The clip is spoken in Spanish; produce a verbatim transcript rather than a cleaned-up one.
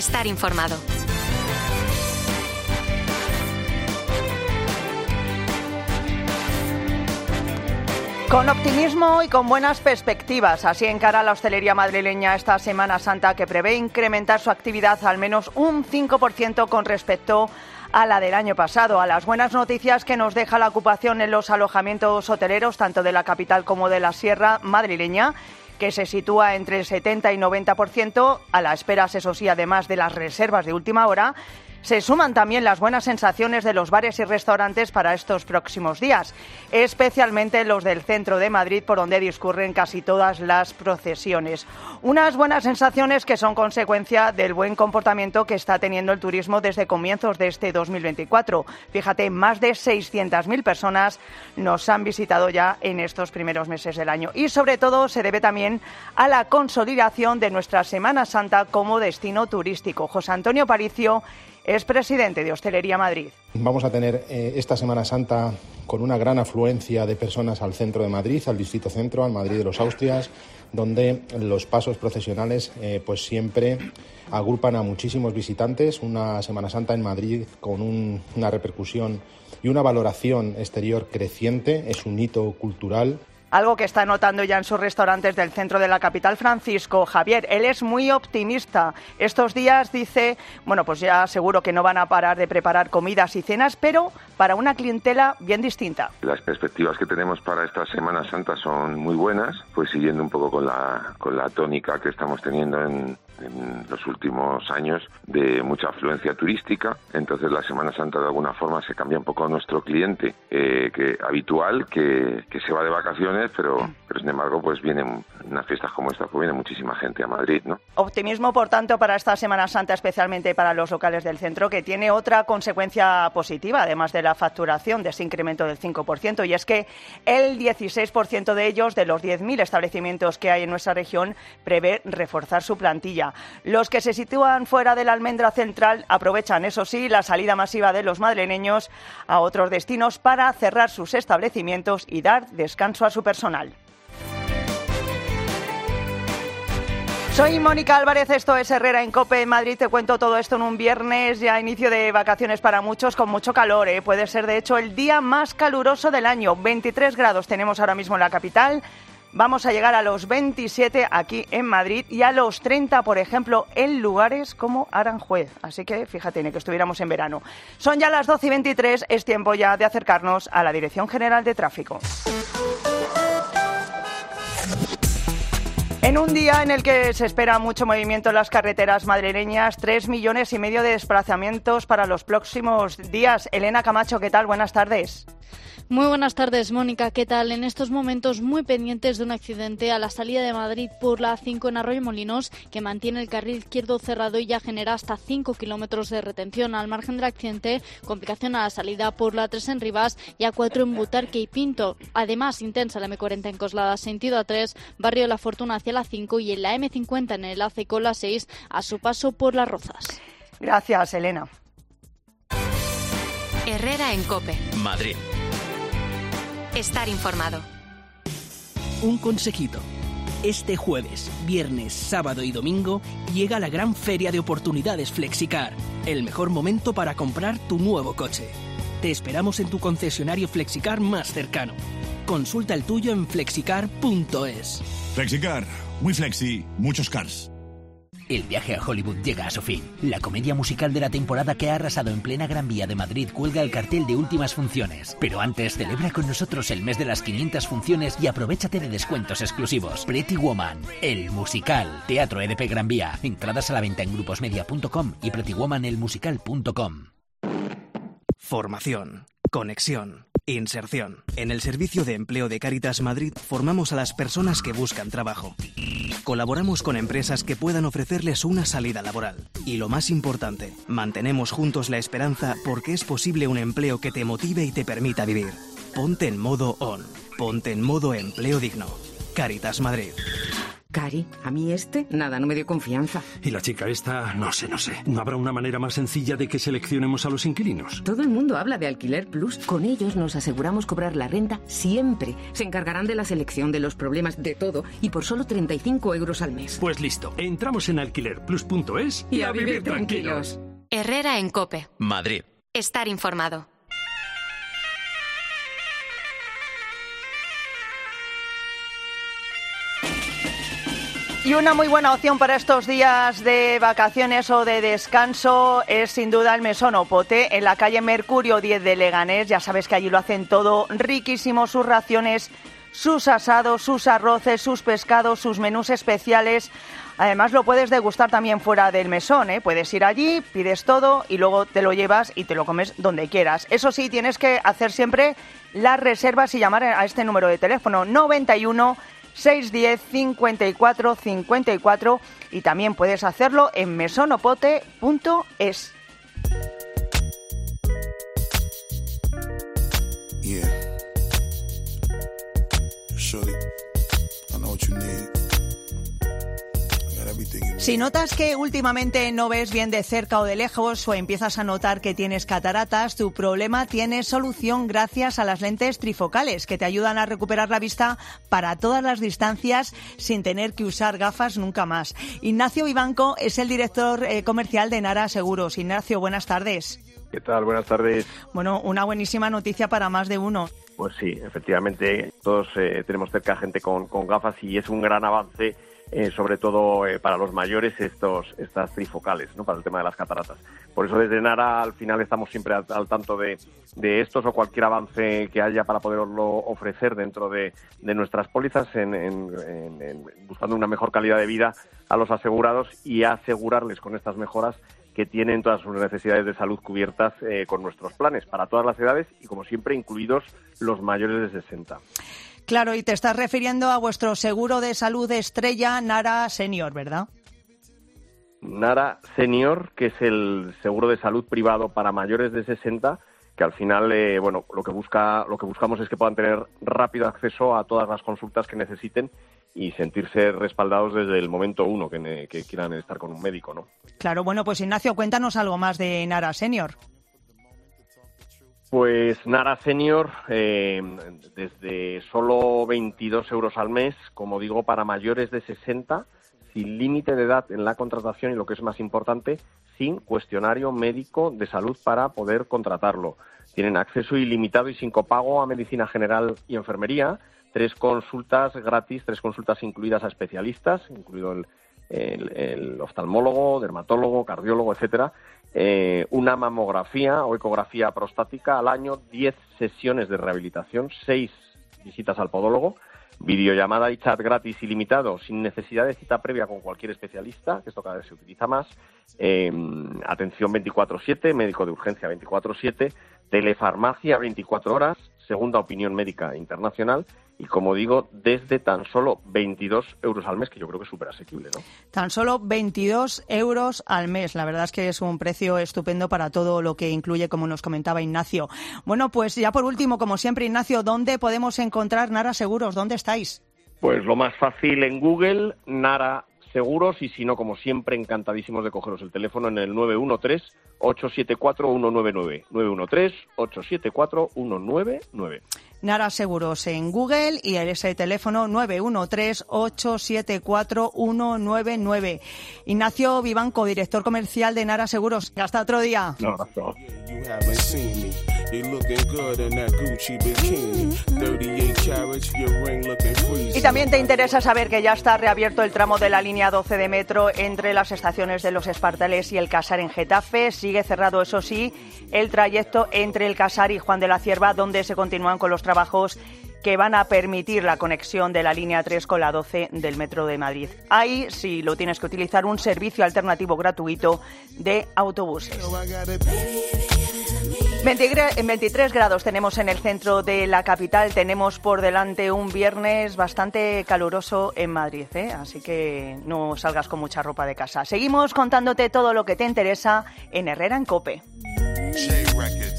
Estar informado. Con optimismo y con buenas perspectivas, así encara la hostelería madrileña esta Semana Santa, que prevé incrementar su actividad al menos un cinco por ciento con respecto a la del año pasado. A las buenas noticias que nos deja la ocupación en los alojamientos hoteleros, tanto de la capital como de la sierra madrileña, que se sitúa entre el setenta y noventa por ciento, a la espera, eso sí, además de las reservas de última hora. Se suman también las buenas sensaciones de los bares y restaurantes para estos próximos días, especialmente los del centro de Madrid, por donde discurren casi todas las procesiones. Unas buenas sensaciones que son consecuencia del buen comportamiento que está teniendo el turismo desde comienzos de este dos mil veinticuatro. Fíjate, más de seiscientas mil personas nos han visitado ya en estos primeros meses del año. Y sobre todo se debe también a la consolidación de nuestra Semana Santa como destino turístico. José Antonio Paricio es presidente de Hostelería Madrid. Vamos a tener eh, esta Semana Santa con una gran afluencia de personas al centro de Madrid, al Distrito Centro, al Madrid de los Austrias, donde los pasos procesionales eh, pues siempre agrupan a muchísimos visitantes. Una Semana Santa en Madrid con un, una repercusión y una valoración exterior creciente, es un hito cultural. Algo que está notando ya en sus restaurantes del centro de la capital, Francisco Javier. Él es muy optimista. Estos días dice, bueno, pues ya seguro que no van a parar de preparar comidas y cenas, pero para una clientela bien distinta. Las perspectivas que tenemos para esta Semana Santa son muy buenas, pues siguiendo un poco con la, con la tónica que estamos teniendo en, en los últimos años de mucha afluencia turística. Entonces la Semana Santa de alguna forma se cambia un poco a nuestro cliente eh, que habitual, que, que se va de vacaciones, pero, pero sin embargo pues vienen unas fiestas como esta, pues viene muchísima gente a Madrid, ¿no? Optimismo, por tanto, para esta Semana Santa, especialmente para los locales del centro, que tiene otra consecuencia positiva, además de la facturación, de ese incremento del cinco por ciento, y es que el dieciséis por ciento de ellos, de los diez mil establecimientos que hay en nuestra región, prevé reforzar su plantilla. Los que se sitúan fuera de la almendra central aprovechan, eso sí, la salida masiva de los madrileños a otros destinos para cerrar sus establecimientos y dar descanso a su personal. Soy Mónica Álvarez, esto es Herrera en COPE en Madrid. Te cuento todo esto en un viernes, ya inicio de vacaciones para muchos, con mucho calor, ¿eh? Puede ser de hecho el día más caluroso del año. veintitrés grados tenemos ahora mismo en la capital. Vamos a llegar a los veintisiete aquí en Madrid y a los treinta, por ejemplo, en lugares como Aranjuez. Así que fíjate, ni que estuviéramos en verano. Son ya las doce y veintitrés, es tiempo ya de acercarnos a la Dirección General de Tráfico. En un día en el que se espera mucho movimiento en las carreteras madrileñas, tres millones y medio de desplazamientos para los próximos días. Elena Camacho, ¿qué tal? Buenas tardes. Muy buenas tardes, Mónica. ¿Qué tal? En estos momentos muy pendientes de un accidente a la salida de Madrid por la A cinco en Arroyo-Molinos, que mantiene el carril izquierdo cerrado y ya genera hasta cinco kilómetros de retención. Al margen del accidente, complicación a la salida por la A tres en Rivas y A cuatro en Butarque y Pinto. Además, intensa la eme cuarenta en Coslada, sentido A tres, Barrio de la Fortuna hacia la cinco, y en la eme cincuenta en el enlace con la seis a su paso por Las Rozas. Gracias, Elena. Herrera en COPE. Madrid. Estar informado. Un consejito. Este jueves, viernes, sábado y domingo llega la gran feria de oportunidades Flexicar, el mejor momento para comprar tu nuevo coche. Te esperamos en tu concesionario Flexicar más cercano. Consulta el tuyo en flexicar punto es. Flexicar, muy flexi, muchos cars. El viaje a Hollywood llega a su fin. La comedia musical de la temporada que ha arrasado en plena Gran Vía de Madrid cuelga el cartel de últimas funciones. Pero antes, celebra con nosotros el mes de las quinientas funciones y aprovéchate de descuentos exclusivos. Pretty Woman, el musical. Teatro E D P Gran Vía. Entradas a la venta en gruposmedia punto com y pretty woman el musical punto com. Formación, conexión, inserción. En el Servicio de Empleo de Cáritas Madrid formamos a las personas que buscan trabajo. Colaboramos con empresas que puedan ofrecerles una salida laboral. Y lo más importante, mantenemos juntos la esperanza porque es posible un empleo que te motive y te permita vivir. Ponte en modo on. Ponte en modo empleo digno. Cáritas Madrid. Cari, a mí este, nada, no me dio confianza. Y la chica esta, no sé, no sé. ¿No habrá una manera más sencilla de que seleccionemos a los inquilinos? Todo el mundo habla de Alquiler Plus. Con ellos nos aseguramos cobrar la renta siempre. Se encargarán de la selección, de los problemas, de todo, y por solo treinta y cinco euros al mes. Pues listo, entramos en alquiler plus punto es y, y a, a vivir, vivir tranquilos. tranquilos. Herrera en COPE. Madrid. Estar informado. Y una muy buena opción para estos días de vacaciones o de descanso es sin duda el Mesón Opote en la calle Mercurio diez de Leganés. Ya sabes que allí lo hacen todo riquísimo, sus raciones, sus asados, sus arroces, sus pescados, sus menús especiales. Además lo puedes degustar también fuera del mesón, ¿eh? Puedes ir allí, pides todo y luego te lo llevas y te lo comes donde quieras. Eso sí, tienes que hacer siempre las reservas y llamar a este número de teléfono noventa y uno, seiscientos diez, cincuenta y cuatro cincuenta y cuatro y también puedes hacerlo en mesonopote punto es. Yeah. Shorty, I know what you need. Si notas que últimamente no ves bien de cerca o de lejos o empiezas a notar que tienes cataratas, tu problema tiene solución gracias a las lentes trifocales que te ayudan a recuperar la vista para todas las distancias sin tener que usar gafas nunca más. Ignacio Vivanco es el director eh, comercial de Nara Seguros. Ignacio, buenas tardes. ¿Qué tal? Buenas tardes. Bueno, una buenísima noticia para más de uno. Pues sí, efectivamente, todos eh, tenemos cerca gente con, con gafas y es un gran avance. Eh, sobre todo eh, para los mayores estos estas trifocales, ¿no? Para el tema de las cataratas. Por eso desde Nara al final estamos siempre al, al tanto de, de estos o cualquier avance que haya para poderlo ofrecer dentro de, de nuestras pólizas en, en, en, en, buscando una mejor calidad de vida a los asegurados y asegurarles con estas mejoras que tienen todas sus necesidades de salud cubiertas eh, con nuestros planes para todas las edades y como siempre incluidos los mayores de sesenta. Claro, y te estás refiriendo a vuestro seguro de salud estrella Nara Senior, ¿verdad? Nara Senior, que es el seguro de salud privado para mayores de sesenta, que al final, eh, bueno, lo que busca, lo que buscamos es que puedan tener rápido acceso a todas las consultas que necesiten y sentirse respaldados desde el momento uno que, que quieran estar con un médico, ¿no? Claro, bueno, pues Ignacio, cuéntanos algo más de Nara Senior. Pues Nara Senior, eh, desde solo veintidós euros al mes, como digo, para mayores de sesenta, sin límite de edad en la contratación y lo que es más importante, sin cuestionario médico de salud para poder contratarlo. Tienen acceso ilimitado y sin copago a medicina general y enfermería, tres consultas gratis, tres consultas incluidas a especialistas, incluido el, el, el oftalmólogo, dermatólogo, cardiólogo, etcétera. Eh, una mamografía o ecografía prostática al año, diez sesiones de rehabilitación, seis visitas al podólogo, videollamada y chat gratis ilimitado, sin necesidad de cita previa con cualquier especialista, que esto cada vez se utiliza más, eh, atención veinticuatro siete, médico de urgencia veinticuatro siete, telefarmacia veinticuatro horas, segunda opinión médica internacional y, como digo, desde tan solo veintidós euros al mes, que yo creo que es súper asequible, ¿no? Tan solo veintidós euros al mes. La verdad es que es un precio estupendo para todo lo que incluye, como nos comentaba Ignacio. Bueno, pues ya por último, como siempre, Ignacio, ¿dónde podemos encontrar Nara Seguros? ¿Dónde estáis? Pues lo más fácil en Google, Nara Seguros, y si no, como siempre, encantadísimos de cogeros el teléfono en el nueve uno tres, ocho siete cuatro, uno nueve nueve. nueve uno tres, ocho siete cuatro, uno nueve nueve. Nara Seguros en Google y ese teléfono nueve uno tres, ocho siete cuatro, uno nueve nueve. Ignacio Vivanco, director comercial de Nara Seguros. Hasta otro día. No, no. Y también te interesa saber que ya está reabierto el tramo de la línea doce de metro entre las estaciones de Los Espartales y el Casar en Getafe. Sigue cerrado, eso sí, el trayecto entre el Casar y Juan de la Cierva, donde se continúan con los trabajos que van a permitir la conexión de la línea tres con la doce del Metro de Madrid. Ahí sí lo tienes que utilizar, un servicio alternativo gratuito de autobuses. veintitrés grados tenemos en el centro de la capital. Tenemos por delante un viernes bastante caluroso en Madrid, ¿eh? Así que no salgas con mucha ropa de casa. Seguimos contándote todo lo que te interesa en Herrera en COPE.